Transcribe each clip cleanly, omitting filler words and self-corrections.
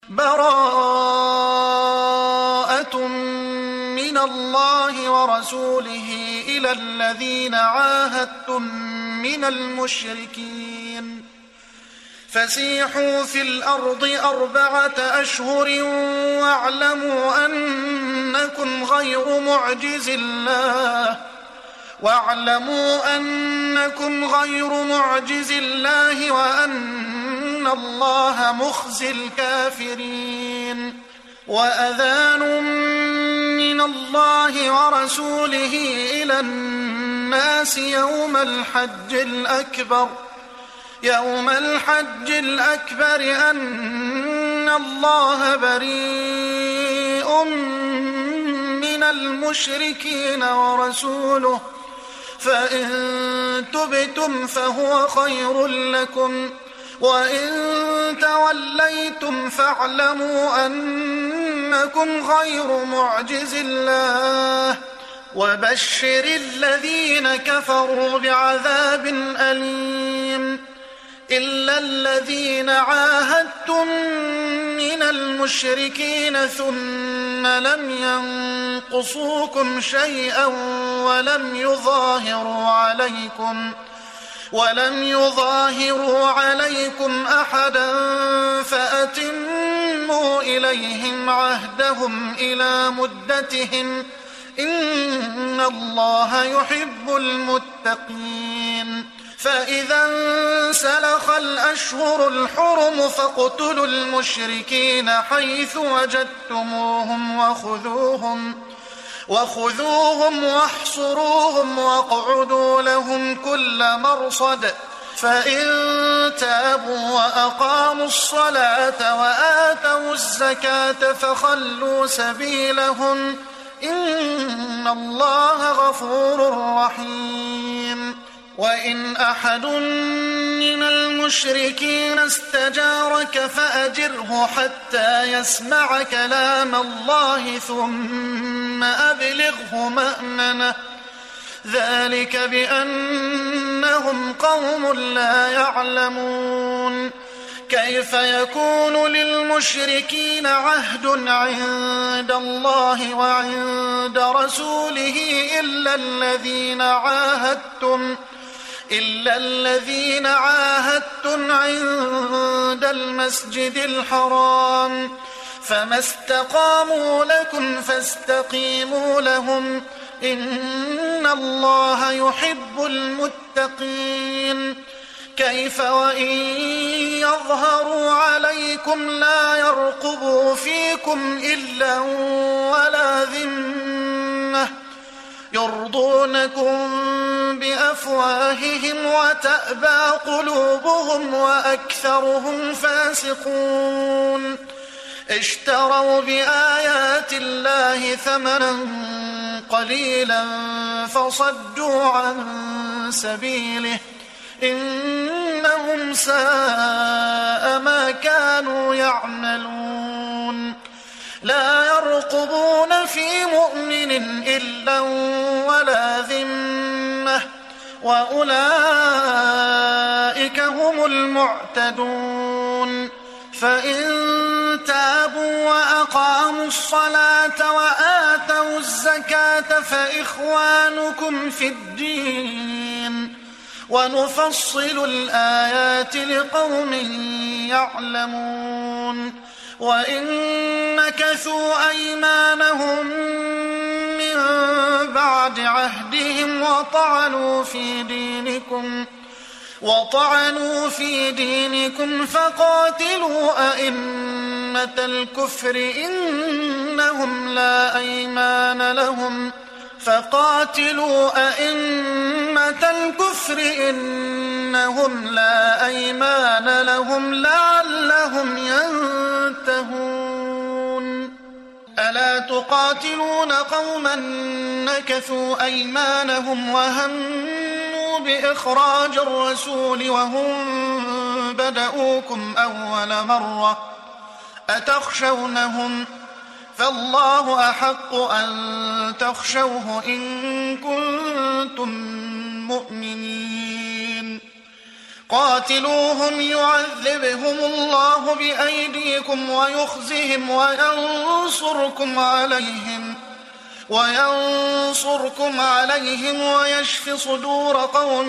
براءة من الله ورسوله إلى الذين عاهدتم من المشركين فسيحوا في الأرض 4 أشهر واعلموا أنكم غير معجز الله وأن الله مخزي الكافرين. وأذان من الله ورسوله إلى الناس يوم الحج الأكبر أن الله بريء من المشركين ورسوله فإن تبتم فهو خير لكم وإن توليتم فاعلموا أنكم غير معجز الله وبشر الذين كفروا بعذاب أليم. إلا الذين عاهدتم من المشركين ثم لم ينقصوكم شيئا ولم يظاهروا عليكم أحدا فأتموا إليهم عهدهم إلى مدتهم إن الله يحب المتقين. فإذا انسلخ الأشهر الحرم فاقتلوا المشركين حيث وجدتموهم وخذوهم واحصروهم واقعدوا لهم كل مرصد فإن تابوا وأقاموا الصلاة وآتوا الزكاة فخلوا سبيلهم إن الله غفور رحيم. وإن أحد من المشركين استجارك فأجره حتى يسمع كلام الله ثم أبلغه مأمنه ذلك بأنهم قوم لا يعلمون. كيف يكون للمشركين عهد عند الله وعند رسوله إلا الذين عاهدتم عند المسجد الحرام فما استقاموا لكم فاستقيموا لهم إن الله يحب المتقين. كيف وإن يظهروا عليكم لا يرقبوا فيكم إلا ولا ذمة يرضونكم بأفواههم وتأبى قلوبهم وأكثرهم فاسقون. اشتروا بآيات الله ثمنا قليلا فصدوا عن سبيله إنهم ساء ما كانوا يعملون. لا يرقبون في مؤمن إلا ولا ذمة وأولئك هم المعتدون. فإن تابوا وأقاموا الصلاة وآتوا الزكاة فإخوانكم في الدين ونفصل الآيات لقوم يعلمون. وإن نكثوا أيمانهم من بعد عهدهم وطعنوا في دينكم فقاتلوا أئمة الكفر إنهم لا أيمان لهم لعلهم ينتهون. ألا تقاتلون قوما نكثوا أيمانهم وهموا بإخراج الرسول وهم بدؤوكم أول مرة أتخشونهم فالله أحق أن تخشوه إن كنتم مؤمنين. قاتلوهم يعذبهم الله بأيديكم ويخزهم وينصركم عليهم ويشف صدور قوم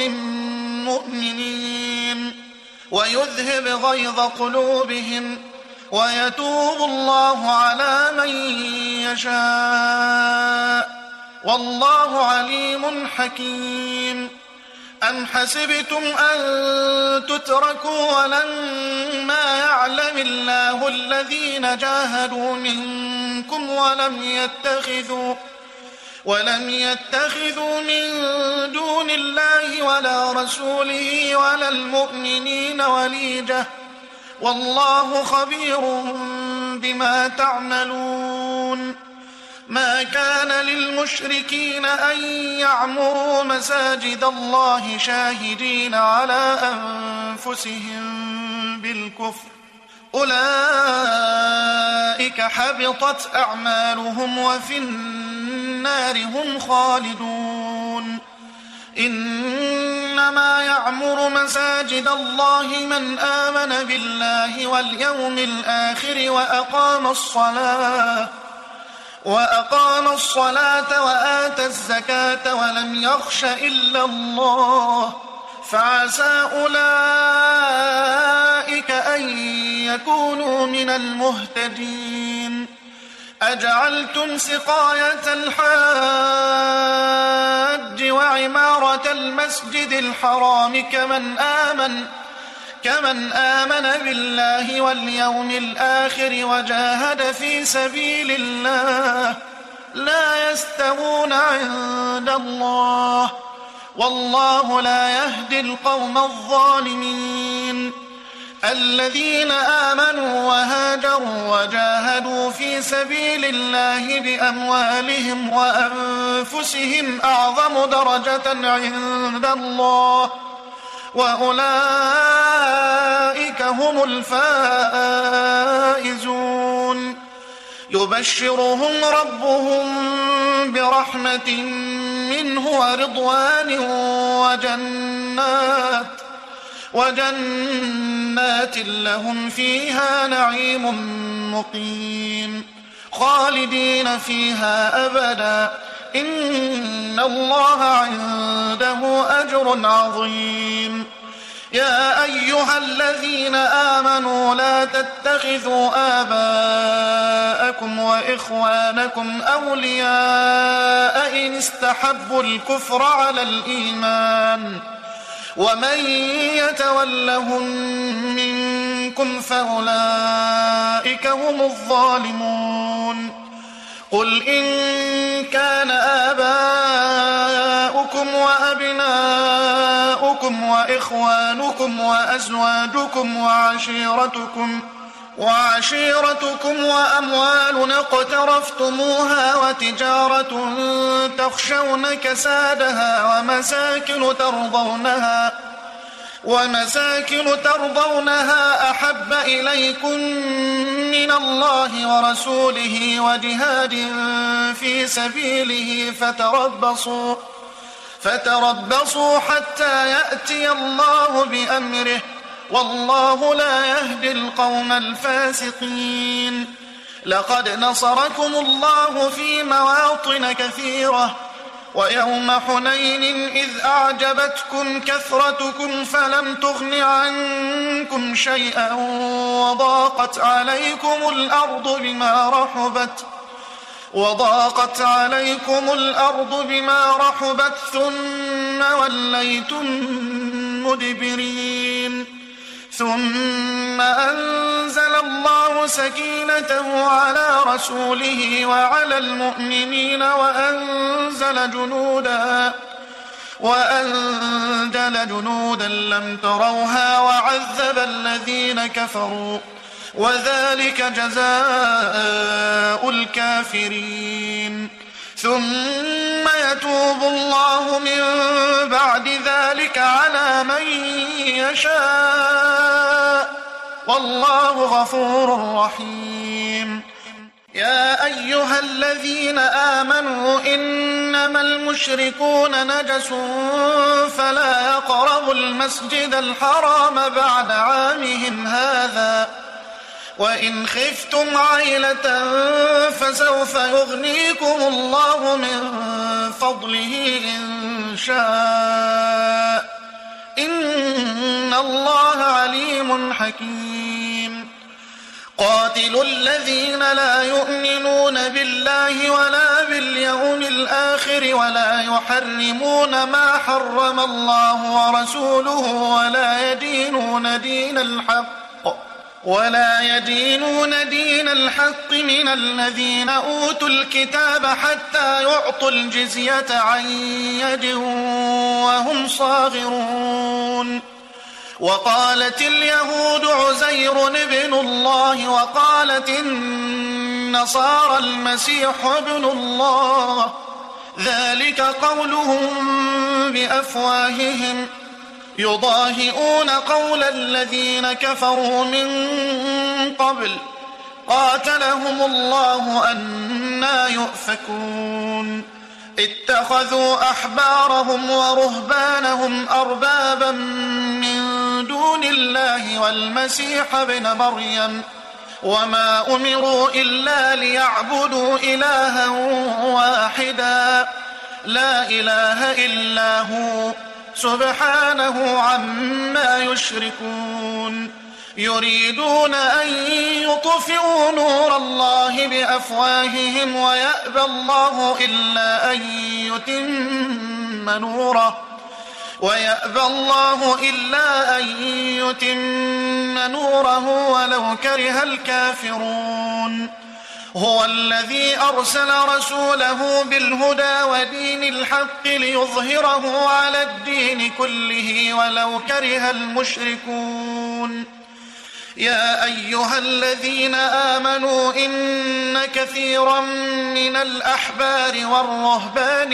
مؤمنين ويذهب غيظ قلوبهم ويتوب الله على من يشاء والله عليم حكيم. أم حسبتم أن تتركوا ولما يعلم الله الذين جاهدوا منكم ولم يتخذوا من دون الله ولا رسوله ولا المؤمنين وليجة والله خبير بما تعملون. ما كان للمشركين أن يعمروا مساجد الله شاهدين على أنفسهم بالكفر أولئك حبطت أعمالهم وفي النار هم خالدون. إنما يعمر مساجد الله من آمن بالله واليوم الآخر وأقام الصلاة وآتى الزكاة ولم يخش إلا الله فعسى أولئك أن يكونوا من المهتدين. أجعلتم سقاية الحاج وعمارة المسجد الحرام كمن آمن بالله واليوم الآخر وجاهد في سبيل الله لا يستوون عند الله والله لا يهدي القوم الظالمين. الذين آمنوا وهاجروا وجاهدوا في سبيل الله بأموالهم وأنفسهم أعظم درجة عند الله وأولئك هم الفائزون. يبشرهم ربهم برحمة منه ورضوان وجنات لهم فيها نعيم مقيم خالدين فيها أبدا إن الله عنده أجر عظيم. يا أيها الذين آمنوا لا تتخذوا آباءكم وإخوانكم أولياء إن استحبوا الكفر على الإيمان ومن يتولهم منكم فأولئك هم الظالمون. قل إن كان آباؤكم وأبناؤكم وإخوانكم وأزواجكم وعشيرتكم وأموال اقترفتموها وتجارة تخشون كسادها ومساكن ترضونها أحب إليكم من الله ورسوله وجهاد في سبيله فتربصوا حتى يأتي الله بأمره والله لا يهدي القوم الفاسقين. لقد نصركم الله في مواطن كثيرة ويوم حنين إذ أعجبتكم كثرتكم فلم تغن عنكم شيئا وضاقت عليكم الأرض بما رحبت ثم وليتم مدبرين. ثم أنزل الله سكينته على رسوله وعلى المؤمنين وأنزل جنودا لم تروها وعذب الذين كفروا وذلك جزاء الكافرين. ثم يتوب الله من بعد ذلك على من يشاء والله غفور رحيم. يا أيها الذين آمنوا إنما المشركون نجس فلا يقربوا المسجد الحرام بعد عامهم هذا وإن خفتم عيلة فسوف يغنيكم الله من فضله إن شاء إن الله عليم حكيم قاتلوا الذين لا يؤمنون بالله ولا باليوم الآخر ولا يحرمون ما حرم الله ورسوله ولا يدينون دين الحق من الذين أوتوا الكتاب حتى يعطوا الجزية عن يد وهم صاغرون وقالت اليهود عزير ابن الله وقالت النصارى المسيح ابن الله ذلك قولهم بأفواههم يضاهئون قول الذين كفروا من قبل قاتلهم الله أنى يؤفكون اتخذوا أحبارهم ورهبانهم أربابا من دون الله والمسيح ابن مريم وما أمروا إلا ليعبدوا إلها واحدا لا إله إلا هو سبحانه عما يشركون يريدون أن يطفئوا نور الله بأفواههم ويأبى الله إلا أن يتم نوره ولو كره الكافرون هو الذي أرسل رسوله بالهدى ودين الحق ليظهره على الدين كله ولو كره المشركون يا أيها الذين آمنوا إن كثيرا من الأحبار والرهبان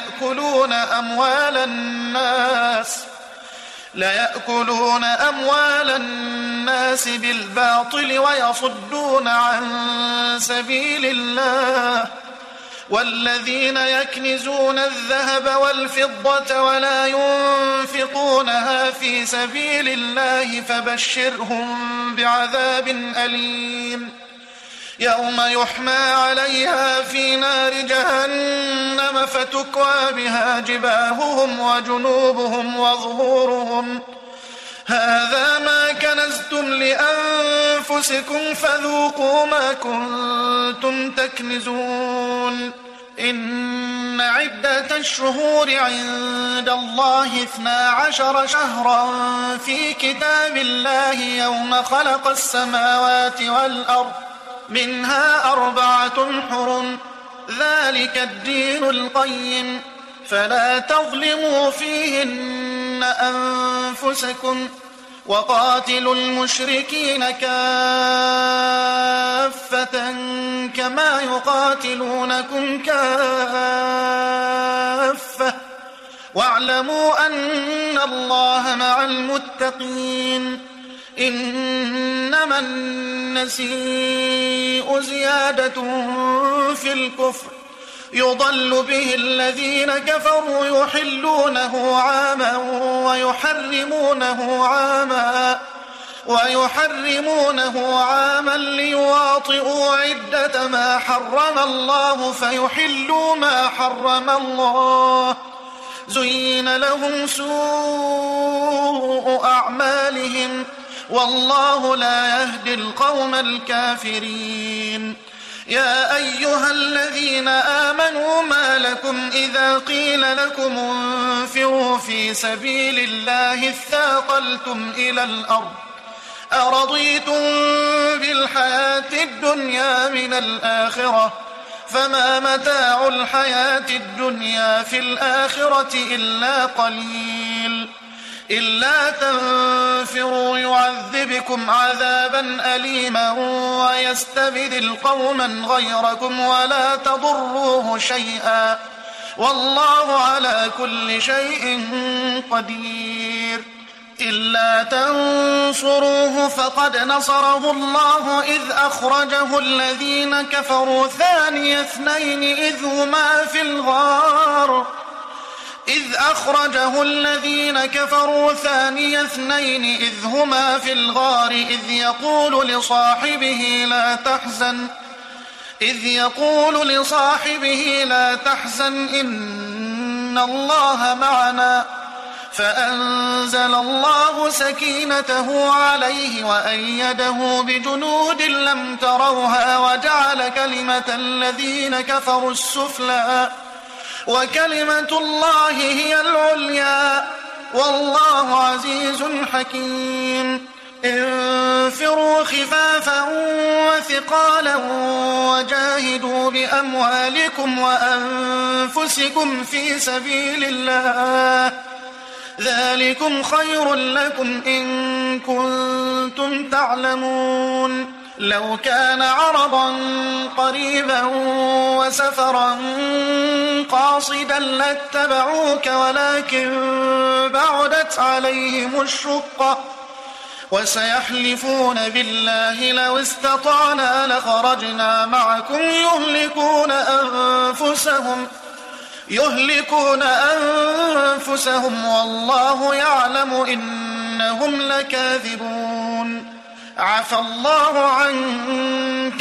ليأكلون أموال الناس بالباطل ويصدون عن سبيل الله والذين يكنزون الذهب والفضة ولا ينفقونها في سبيل الله فبشرهم بعذاب أليم يوم يحمى عليها في نار جهنم فتكوى بها جباههم وجنوبهم وظهورهم هذا ما كنزتم لأنفسكم فذوقوا ما كنتم تكنزون إن عدة الشهور عند الله 12 شهرا في كتاب الله يوم خلق السماوات والأرض منها 4 حرم ذلك الدين القيم فلا تظلموا فيهن أنفسكم وقاتلوا المشركين كافة كما يقاتلونكم كافة واعلموا أن الله مع المتقين إنما النسيء زيادة في الكفر يضل به الذين كفروا يحلونه عاما ويحرمونه عاما ليواطئوا عدة ما حرم الله فيحلوا ما حرم الله زين لهم سوء أعمالهم والله لا يهدي القوم الكافرين يا أيها الذين آمنوا ما لكم إذا قيل لكم انفروا في سبيل الله اثاقلتم إلى الأرض أرضيتم بالحياة الدنيا من الآخرة فما متاع الحياة الدنيا في الآخرة إلا قليل إلا تنفروا يعذبكم عذابا أليما ويستبدل قوما غيركم ولا تضروه شيئا والله على كل شيء قدير إلا تنصروه فقد نصره الله إذ أخرجه الذين كفروا ثاني اثنين إذ هما في الغار إذ يقول لصاحبه لا تحزن إن الله معنا فأنزل الله سكينته عليه وأيده بجنود لم تروها وجعل كلمة الذين كفروا السفلى وكلمة الله هي العليا والله عزيز حكيم. انفروا خفافا وثقالا وجاهدوا بأموالكم وأنفسكم في سبيل الله ذلكم خير لكم إن كنتم تعلمون. لو كان عرضا قريبا وسفرا قاصدا لاتبعوك ولكن بعدت عليهم الشقة وسيحلفون بالله لو استطعنا لخرجنا معكم يهلكون أنفسهم والله يعلم إنهم لكاذبون. عفى الله عنك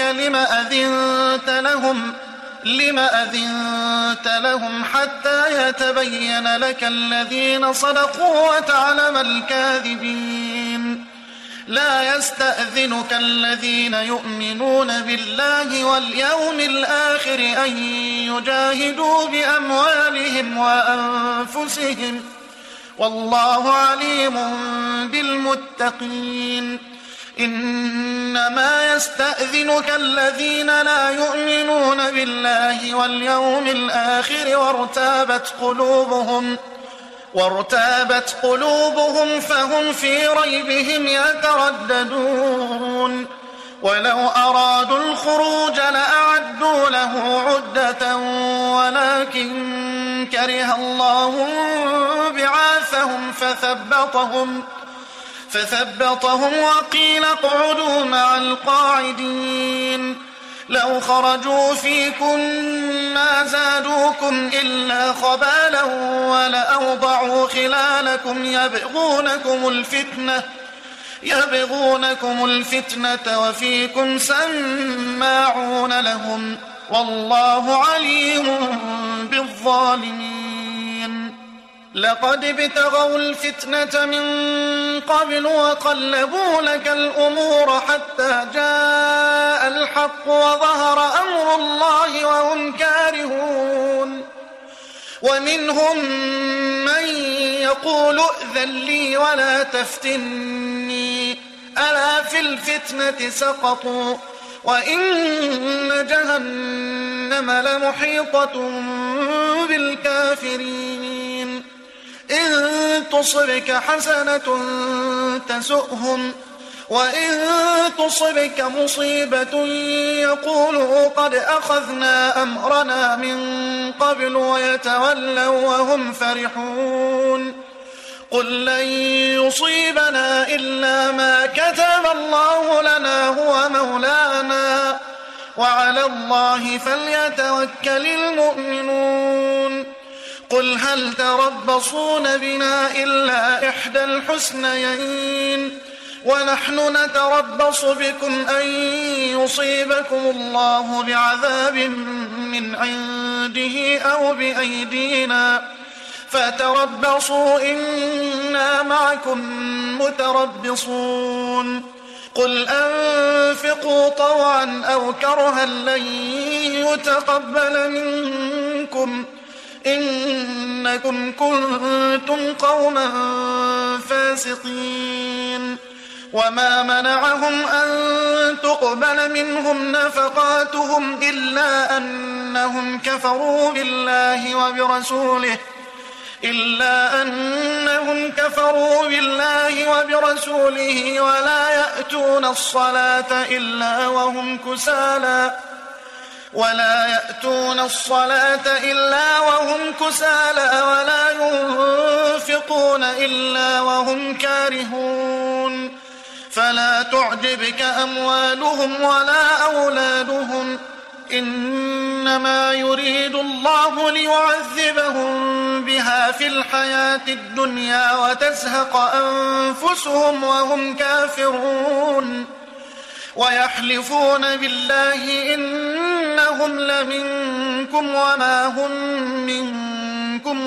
لم أذنت لهم حتى يتبين لك الذين صدقوا وتعلم الكاذبين. لا يستأذنك الذين يؤمنون بالله واليوم الآخر أن يجاهدوا بأموالهم وأنفسهم والله عليم بالمتقين. إنما يستأذنك الذين لا يؤمنون بالله واليوم الآخر وارتابت قلوبهم فهم في ريبهم يترددون. ولو أرادوا الخروج لأعدوا له عدة ولكن كره الله بعاثهم فثبطهم وقيل اقعدوا مع القاعدين. لو خرجوا فيكم ما زادوكم إلا خبالا ولأوضعوا خلالكم يبغونكم الفتنة وفيكم سماعون لهم والله عليم بالظالمين. لقد ابتغوا الفتنة من قبل وقلبوا لك الأمور حتى جاء الحق وظهر أمر الله وهم كارهون. ومنهم من يقول ائذن لي ولا تفتني ألا في الفتنة سقطوا وإن جهنم لمحيطة بالكافرين. إن تصبك حسنة تسؤهم وإن تصبك مصيبة يقولوا قد أخذنا أمرنا من قبل ويتولوا وهم فرحون. قل لن يصيبنا إلا ما كتب الله لنا هو مولانا وعلى الله فليتوكل المؤمنون. قل هل تربصون بنا إلا إحدى الحسنيين ونحن نتربص بكم أن يصيبكم الله بعذاب من عنده أو بأيدينا فتربصوا إنا معكم متربصون. قل أنفقوا طوعا أو كرها لن يتقبل منكم إنكم كنتم قوما فاسقين. وما منعهم أن تقبل منهم نفقاتهم إلا أنهم كفروا بالله وبرسوله ولا يأتون الصلاة إلا وهم كسالى ولا يأتون الصلاة إلا وهم كسالى ولا ينفقون إلا وهم كارهون فلا تعجبك أموالهم ولا أولادهم إنما يريد الله ليعذبهم بها في الحياة الدنيا وتزهق أنفسهم وهم كافرون ويحلفون بالله إنهم لمنكم وما هم منكم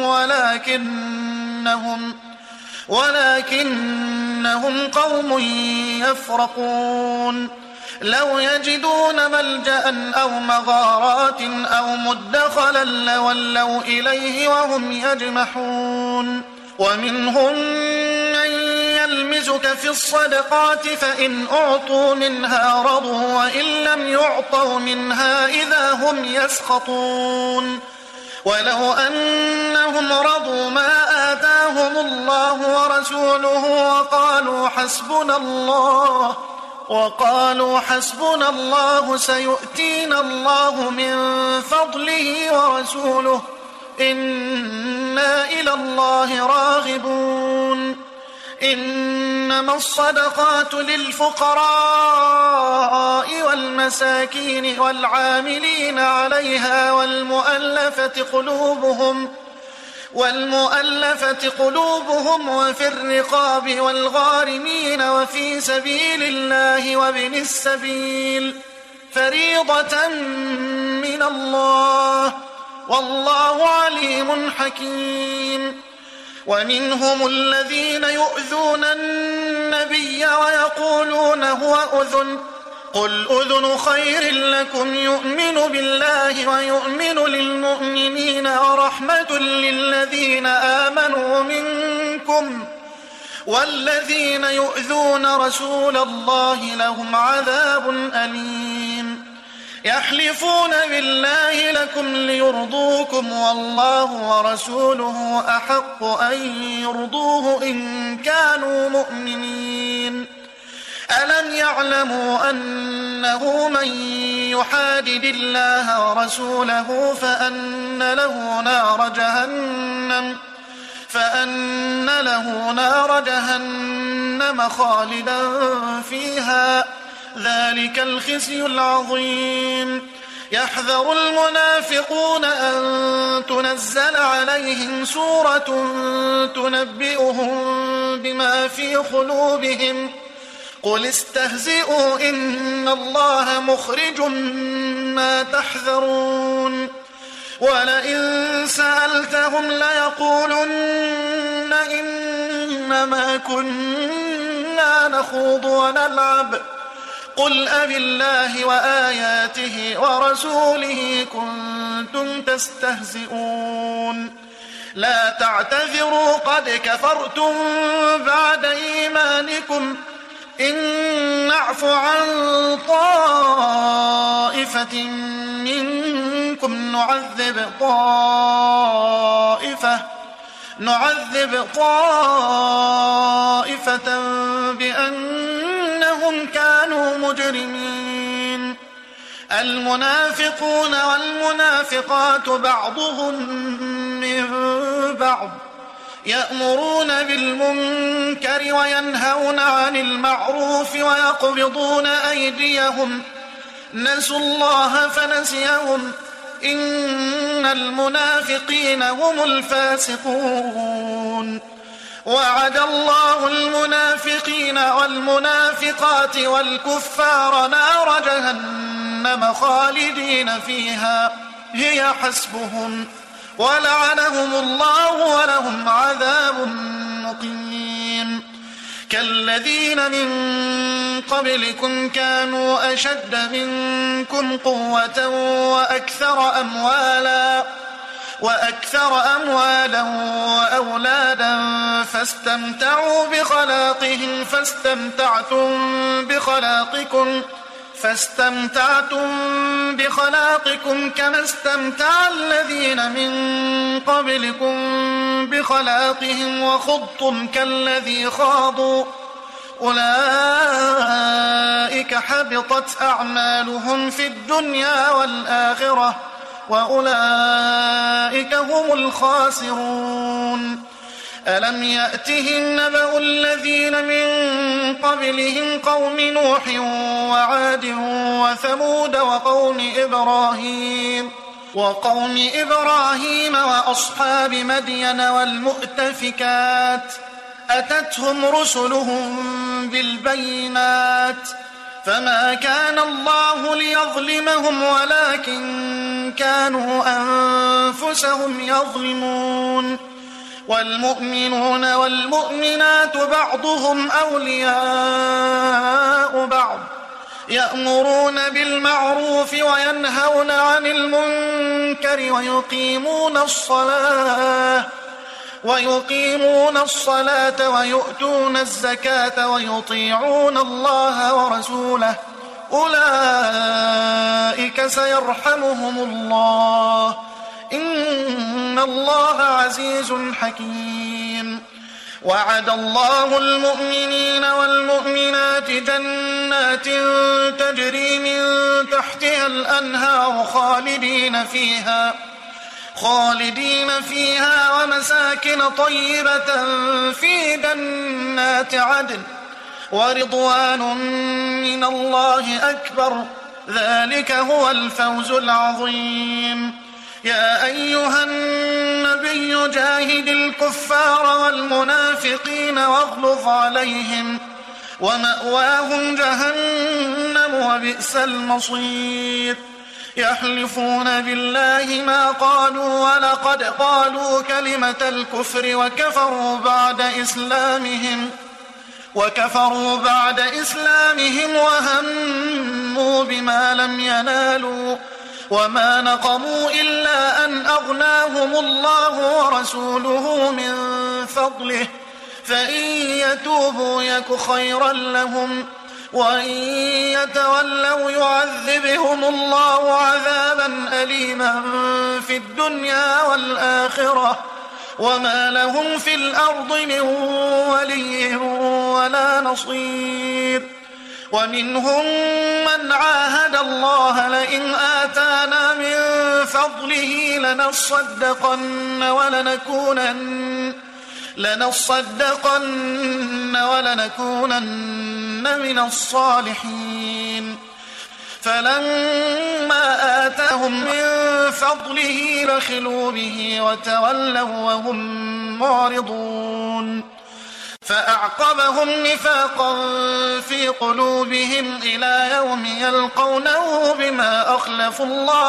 ولكنهم قوم يفرقون لو يجدون ملجأ أو مغارات أو مدخلا لولوا إليه وهم يجمحون ومنهم من يلمزك في الصدقات فإن أعطوا منها رضوا وإن لم يعطوا منها إذا هم يسخطون ولو أنهم رضوا ما آتاهم الله ورسوله وقالوا حسبنا الله سيؤتينا الله من فضله ورسوله إنا إلى الله راغبون إنما الصدقات للفقراء والمساكين والعاملين عليها والمؤلفة قلوبهم وفي الرقاب والغارمين وفي سبيل الله وابن السبيل فريضة من الله والله عليم حكيم ومنهم الذين يؤذون النبي ويقولون هو أذن قل أذن خير لكم يؤمن بالله ويؤمن للمؤمنين ورحمة للذين آمنوا منكم والذين يؤذون رسول الله لهم عذاب أليم يحلفون بالله لكم ليرضوكم والله ورسوله أحق أن يرضوه إن كانوا مؤمنين ألم يعلموا أنه من يحادد الله ورسوله فأن له نار جهنم خالدا فيها ذلك الخزي العظيم يحذر المنافقون أن تنزل عليهم سورة تنبئهم بما في قلوبهم قل استهزئوا إن الله مخرج ما تحذرون ولئن سألتهم ليقولن إنما كنا نخوض ونلعب قل أبالله وآياته ورسوله كنتم تستهزئون لا تعتذروا قد كفرتم بعد إيمانكم إن نعف عن طائفة منكم نعذب طائفة بأنهم كانوا مجرمين المنافقون والمنافقات بعضهم من بعض يأمرون بالمنكر وينهون عن المعروف ويقبضون أيديهم نسوا الله فنسيهم إن المنافقين هم الفاسقون وعد الله المنافقين والمنافقات والكفار نار جهنم خالدين فيها هي حسبهم ولعنهم الله ولهم عذاب مقيم كالذين من قبلكم كانوا أشد منكم قوة وأكثر أموالا وأولادا فاستمتعوا بخلاقكم كما استمتع الذين من قبلكم بخلاقهم وخضتم كالذي خاضوا أولئك حبطت أعمالهم في الدنيا والآخرة وأولئك هم الخاسرون. ألم يأتهم نبأ الذين من قبلهم قوم نوح وعاد وثمود وقوم إبراهيم وأصحاب مدين والمؤتفكات أتتهم رسلهم بالبينات فما كان الله ليظلمهم ولكن كانوا أنفسهم يظلمون. والمؤمنون والمؤمنات بعضهم أولياء بعض يأمرون بالمعروف وينهون عن المنكر ويقيمون الصلاة ويؤتون الزكاة ويطيعون الله ورسوله أولئك سيرحمهم الله إن الله عزيز حكيم. وعد الله المؤمنين والمؤمنات جنات تجري من تحتها الأنهار خالدين فيها ومساكن طيبة في جنات عدن ورضوان من الله أكبر ذلك هو الفوز العظيم. يا أيها النبي جاهد الكفار والمنافقين واغلظ عليهم ومأواهم جهنم وبئس المصير. يحلفون بالله ما قالوا ولقد قالوا كلمة الكفر وكفروا بعد إسلامهم وهموا بما لم ينالوا وما نقموا إلا أن أغناهم الله ورسوله من فضله فإن يتوبوا يك خيرا لهم وإن يتولوا يعذبهم الله عذابا أليما في الدنيا والآخرة وما لهم في الأرض من ولي ولا نصير. ومنهم من عاهد الله لئن آتانا من فضله لنصدقن ولنكونن من الصالحين. فلما آتاهم من فضله بخلوا به وتولوا وهم معرضون. فأعقبهم نفاقا في قلوبهم إلى يوم يلقونه بما أخلفوا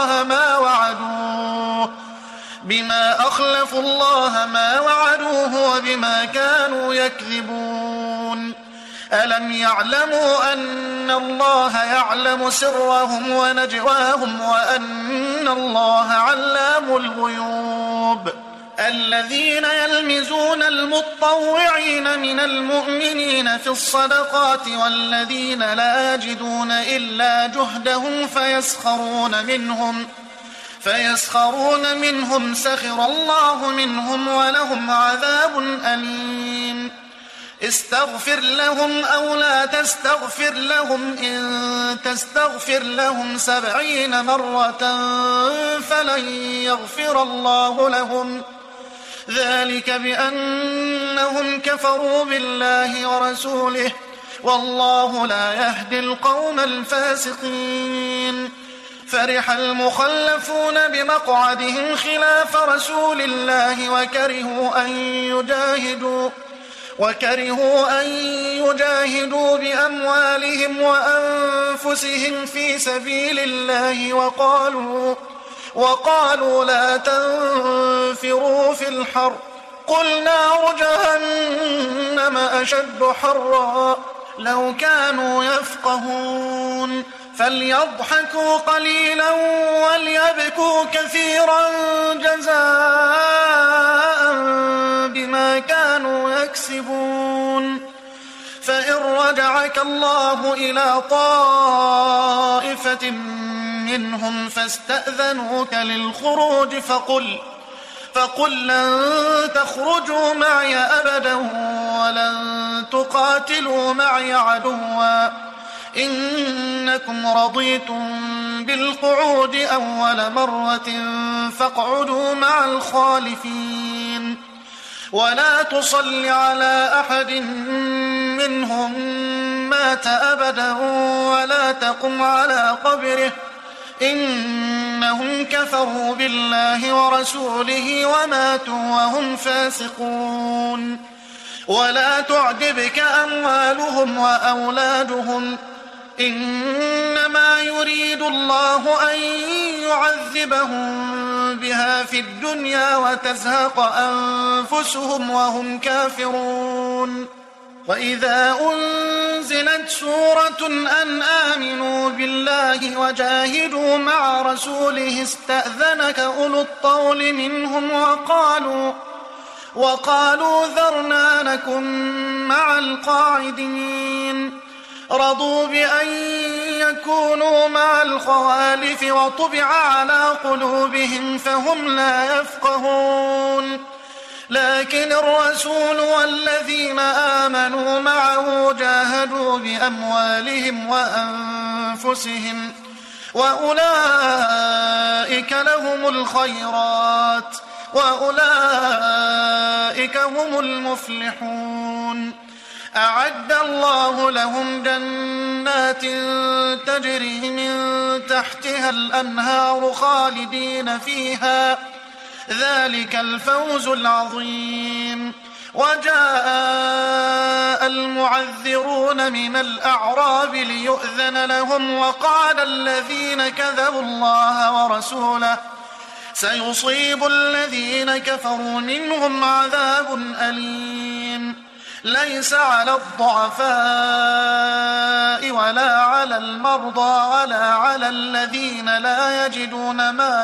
الله ما وعدوه وبما كانوا يكذبون. ألم يعلموا أن الله يعلم سرهم ونجواهم وأن الله علام الغيوب. الذين يلمزون المطوعين من المؤمنين في الصدقات والذين لا يجدون إلا جهدهم فيسخرون منهم سخر الله منهم ولهم عذاب أليم. استغفر لهم أو لا تستغفر لهم إن تستغفر لهم 70 مرة فلن يغفر الله لهم ذلك بأنهم كفروا بالله ورسوله والله لا يهدي القوم الفاسقين. فرح المخلفون بمقعدهم خلاف رسول الله وكرهوا أن يجاهدوا بأموالهم وأنفسهم في سبيل الله وقالوا لا تنفروا في الحر قل نار جهنم أشد حرا لو كانوا يفقهون. فليضحكوا قليلا وليبكوا كثيرا جزاء بما كانوا يكسبون. فإن رجعك الله إلى طائفة منهم فاستأذنوك للخروج فقل لن تخرجوا معي أبدا ولن تقاتلوا معي عدوا إنكم رضيتم بالقعود أول مرة فاقعدوا مع الخالفين ولا تصل على أحد منهم مات أبدا ولا تقم على قبره إنهم كفروا بالله ورسوله وماتوا وهم فاسقون ولا تعجبك أموالهم وأولادهم إنما يريد الله أن يعذبهم بها في الدنيا وتزهق أنفسهم وهم كافرون وإذا أنزلت سورة أن آمنوا بالله وجاهدوا مع رسوله استأذنك أولو الطول منهم وقالوا ذرنا نكن مع القاعدين رضوا بأن يكونوا مع الخوالف وطبع على قلوبهم فهم لا يفقهون لكن الرسول والذين آمنوا معه جاهدوا بأموالهم وأنفسهم وأولئك لهم الخيرات وأولئك هم المفلحون أعد الله لهم جنات تجري من تحتها الأنهار خالدين فيها ذلك الفوز العظيم وجاء المعذرون من الأعراب ليؤذن لهم وقال الذين كذبوا الله ورسوله سيصيب الذين كفروا منهم عذاب أليم ليس على الضعفاء ولا على المرضى ولا على الذين لا يجدون ما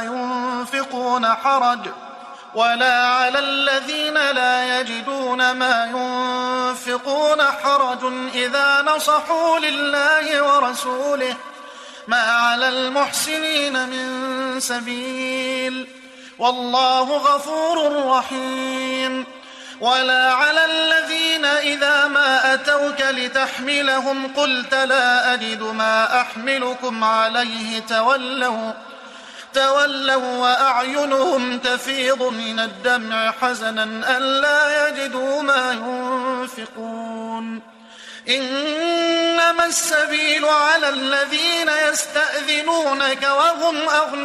ينفقون حرج إذا نصحوا لله ورسوله ما على المحسنين من سبيل والله غفور رحيم ولا على الذين إذا ما أتوك لتحملهم قلت لا أجد ما أحملكم عليه تولوا وأعينهم تفيض من الدمع حزنا ألا يجدوا ما ينفقون إنما السبيل على الذين يستأذنونك وهم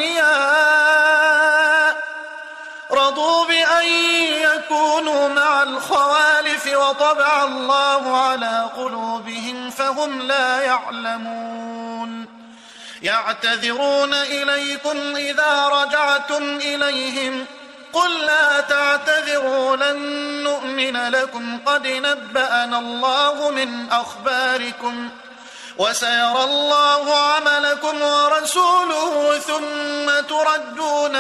أغنياء رضوا بأن يكونوا مع الخوالف وطبع الله على قلوبهم فهم لا يعلمون يعتذرون إليكم إذا رجعتم إليهم قل لا تعتذروا لن نؤمن لكم قد نبأنا الله من أخباركم وسيرى الله عملكم ورسوله ثم تردون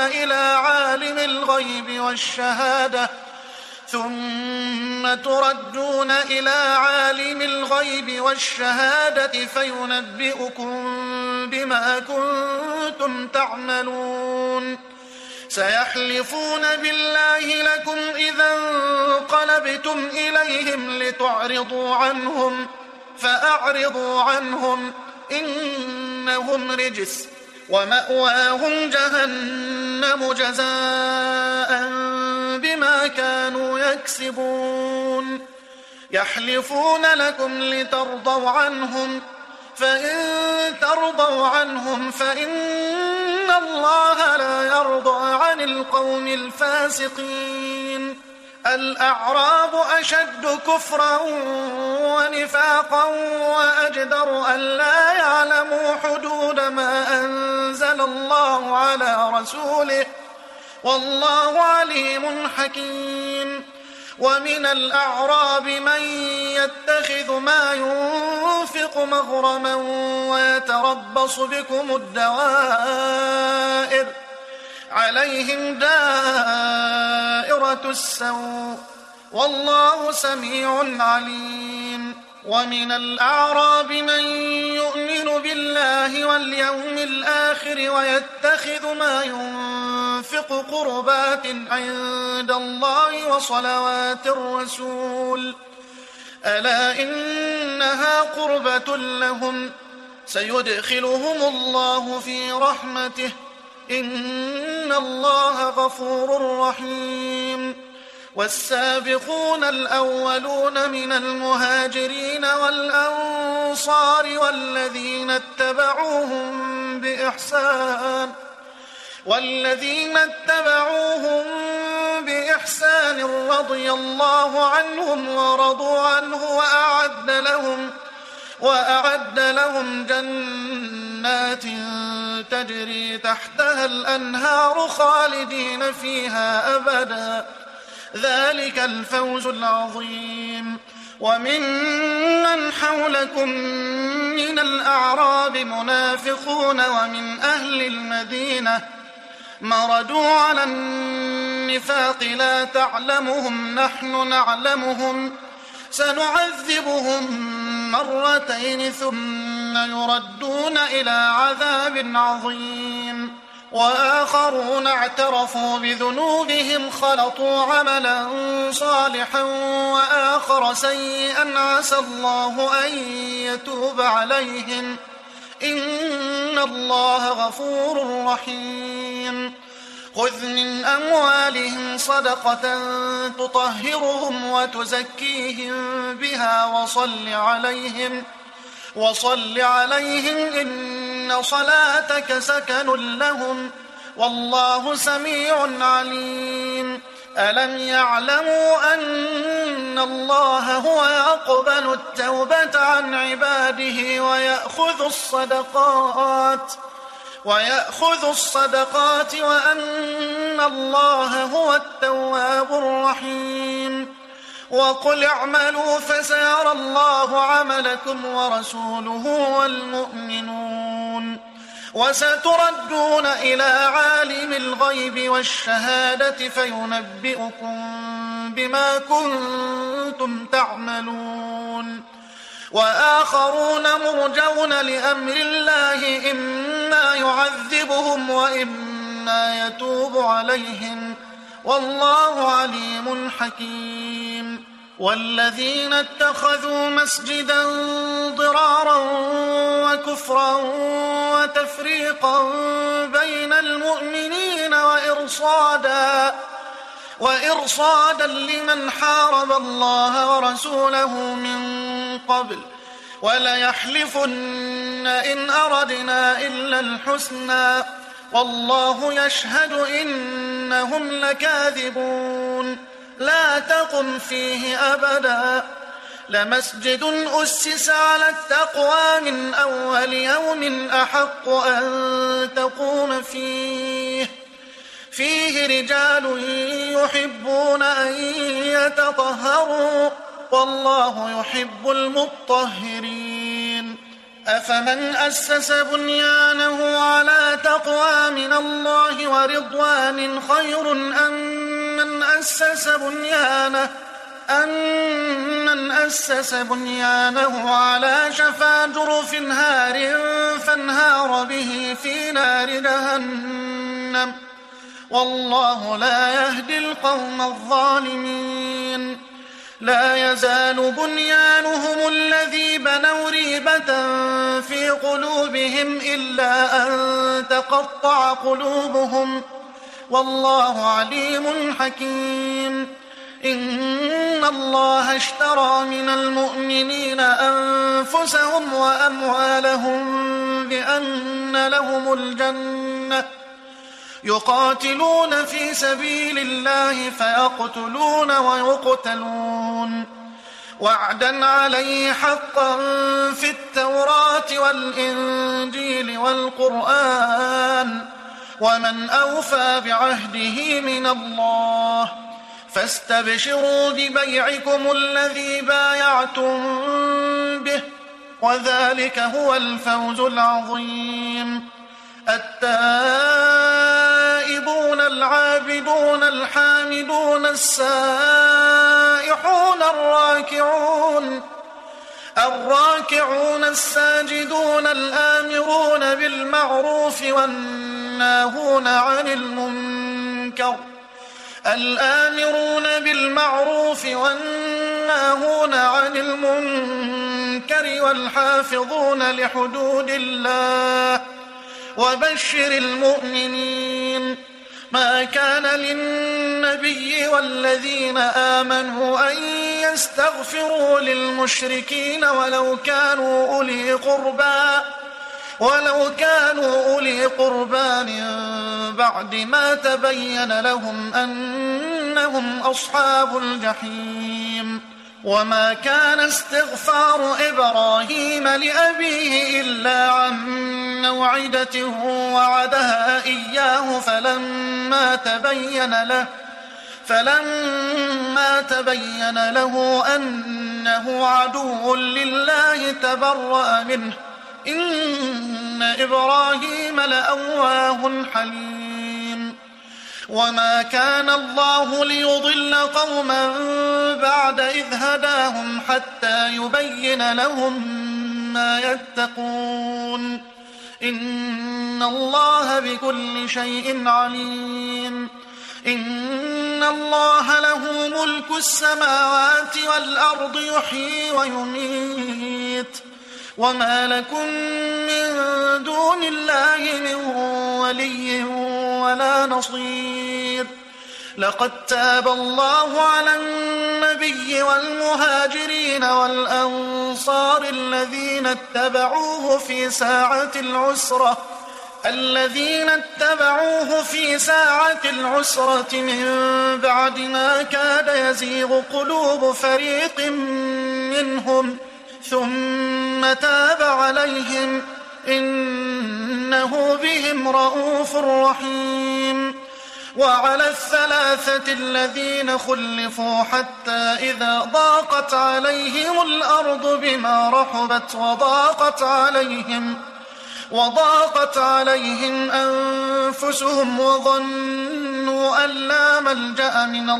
إلى عالم الغيب والشهادة فينبئكم بما كنتم تعملون سيحلفون بالله لكم إذا انقلبتم إليهم لتعرضوا عنهم فأعرضوا عنهم إنهم رجس ومأواهم جهنم جزاء بما كانوا يكسبون يحلفون لكم لترضوا عنهم فإن ترضوا عنهم فإن الله لا يرضى عن القوم الفاسقين الأعراب أشد كفرا ونفاقا وأجدر أن لا يعلموا حدود ما أنزل الله على رسوله والله عليم حكيم ومن الأعراب من يتخذ ما ينفق مغرما ويتربص بكم الدوائر عليهم دائرة السوء والله سميع عليم ومن الأعراب من يؤمن بالله الله واليوم الآخر ويتخذ ما ينفق قربات عند الله وصلوات الرسول ألا إنها قربة لهم سيدخلهم الله في رحمته إن الله غفور رحيم والسابقون الأولون من المهاجرين والأنصار والذين اتبعوهم بإحسان رضي الله عنهم ورضوا عنه وأعد لهم جنات تجري تحتها الأنهار خالدين فيها أبدا ذلك الفوز العظيم وممن حولكم من الأعراب منافقون ومن أهل المدينة مردوا على النفاق لا تعلمهم نحن نعلمهم سنعذبهم مرتين ثم يردون إلى عذاب عظيم وآخرون اعترفوا بذنوبهم خلطوا عملا صالحا وآخر سيئا عسى الله أن يتوب عليهم إن الله غفور رحيم خذ من أموالهم صدقة تطهرهم وتزكيهم بها وصل عليهم إن صلاتك سكن لهم والله سميع عليم ألم يعلموا أن الله هو يقبل التوبة عن عباده ويأخذ الصدقات وأن الله هو التواب الرحيم وقل اعملوا فسيرى الله عملكم ورسوله والمؤمنون وستردون إلى عالم الغيب والشهادة فينبئكم بما كنتم تعملون وآخرون مرجون لأمر الله إما يعذبهم وإما يتوب عليهم والله عليم حكيم والذين اتخذوا مسجدا ضرارا وكفرا وتفريقا بين المؤمنين وإرصادا لمن حارب الله ورسوله من قبل وليحلفن إن أردنا إلا الحسنى والله يشهد إنهم لكاذبون لا تقم فيه أبدا لمسجد أسس على التقوى من أول يوم أحق أن تقوم فيه رجال يحبون أن يتطهروا والله يحب المطهرين أفمن أسس بنيانه على تقوى من الله ورضوان خير أمن أسس بنيانه على شفا جرف هار فانهار به في نار جهنم والله لا يهدي القوم الظالمين لا يزال بنيانهم الذي بنوا ريبة في قلوبهم إلا أن تقطع قلوبهم والله عليم حكيم إن الله اشترى من المؤمنين أنفسهم وأموالهم بأن لهم الجنة يقاتلون في سبيل الله فيقتلون ويقتلون وعدا عليه حقا في التوراة والإنجيل والقرآن ومن أوفى بعهده من الله فاستبشروا ببيعكم الذي بايعتم به وذلك هو الفوز العظيم التائبون العابدون الحامدون السائحون الراكعون الساجدون الآمرون بالمعروف والناهون عن المنكر والحافظون لحدود الله وبشر المؤمنين. ما كان للنبي والذين آمنوا أن يستغفروا للمشركين ولو كانوا أولي قربى من بعد ما تبين لهم أنهم أصحاب الجحيم. وما كان استغفار إبراهيم لأبيه إلا عن موعدة وعدها إياه فلما تبين له أنه عدو لله تبرأ منه إن إبراهيم لأواه حليم. وما كان الله ليضل قوما بعد إذ هداهم حتى يبين لهم ما يتقون إن الله بكل شيء عليم. إن الله له ملك السماوات والأرض يحيي ويميت وما لكم من دون الله من ولي ولا نصير. لقد تاب الله على النبي والمهاجرين والأنصار الذين اتبعوه في ساعة العسرة من بعد ما كاد يزيغ قلوب فريق منهم ثم تاب عليهم إنه بهم رءوف رحيم. وعلى الثلاثة الذين خلفوا حتى إذا ضاقت عليهم الأرض بما رحبت وضاقت عليهم أنفسهم وظنوا أن لا ملجأ من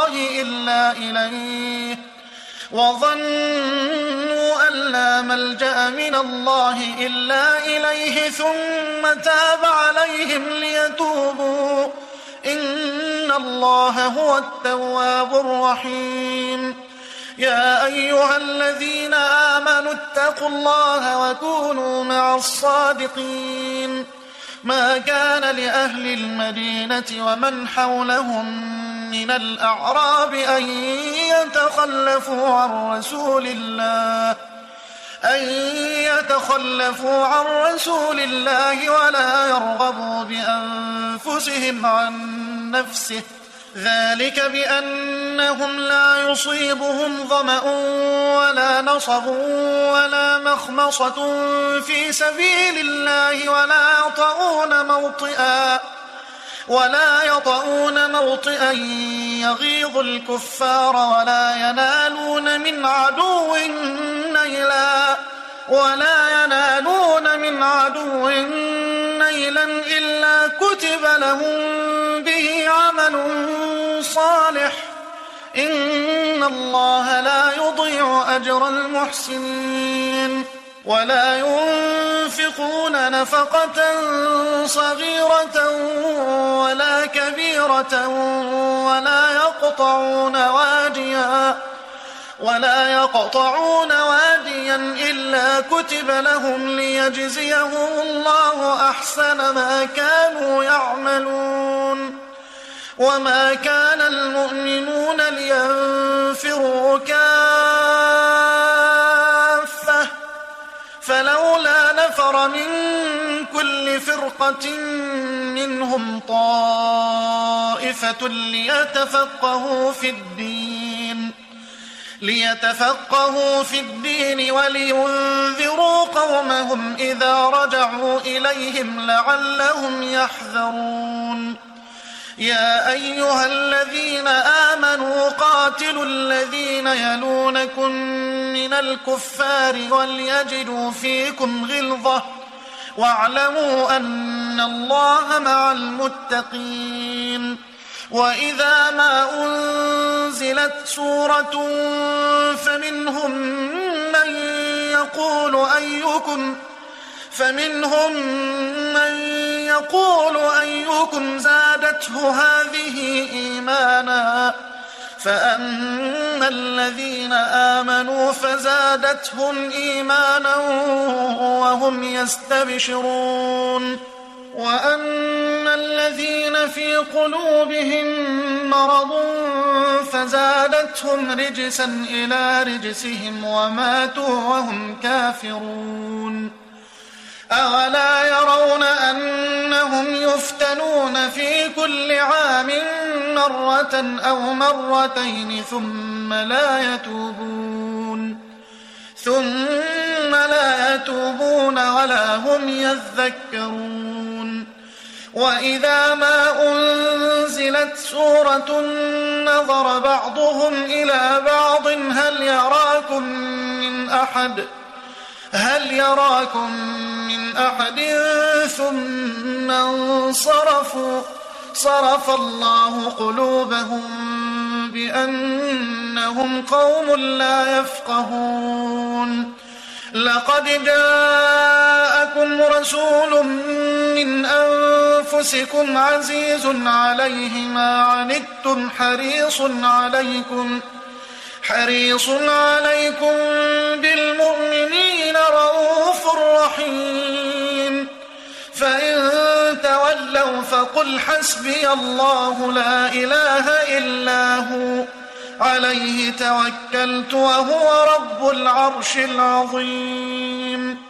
الله إلا إليه ثم تاب عليهم ليتوبوا إن الله هو التواب الرحيم. يا أيها الذين آمنوا اتقوا الله وكونوا مع الصادقين. ما كان لأهل المدينة ومن حولهم من الأعراب أن يتخلفوا عن رسول الله ولا يرغبوا بأنفسهم عن نفسه ذلك بأنهم لا يصيبهم ظمأ ولا نصب ولا مخمصة في سبيل الله ولا يطؤون موطئا يغيظ الكفار ولا ينالون من عدو نيلا إلا كتب لهم به عمل صالح إن الله لا يضيع أجر المحسنين. ولا ينفقون نفقة صغيرة ولا كبيرة ولا يقطعون واديا إلا كتب لهم ليجزيهم الله أحسن ما كانوا يعملون. وما كان المؤمنون لينفروا كافة فلولا نفر من كل فرقة منهم طائفة ليتفقهوا في الدين ولينذروا قومهم إذا رجعوا إليهم لعلهم يحذرون. يا أيها الذين آمنوا قاتلوا الذين يلونكم من الكفار وليجدوا فيكم غلظة واعلموا أن الله مع المتقين. وإذا ما أنزلت سورة فمنهم من من يقول أيكم زادته هذه إيمانا فأما الذين آمنوا فزادتهم إيمانا وهم يستبشرون وأما الذين في قلوبهم مرض فزادتهم رجسا إلى رجسهم وماتوا وهم كافرون أولا يرون أنهم يفتنون في كل عام مرة أو مرتين ثم لا يتوبون ولا هم يذكرون وإذا ما أنزلت سورة نظر بعضهم إلى بعض هل يراكم من أحد ثم انصرفوا صرف الله قلوبهم بأنهم قوم لا يفقهون لقد جاءكم رسول من أنفسكم عزيز عليه ما عنتم حريص عليكم بالمؤمنين رؤوف رحيم فإن تولوا فقل حسبي الله لا إله إلا هو عليه توكلت وهو رب العرش العظيم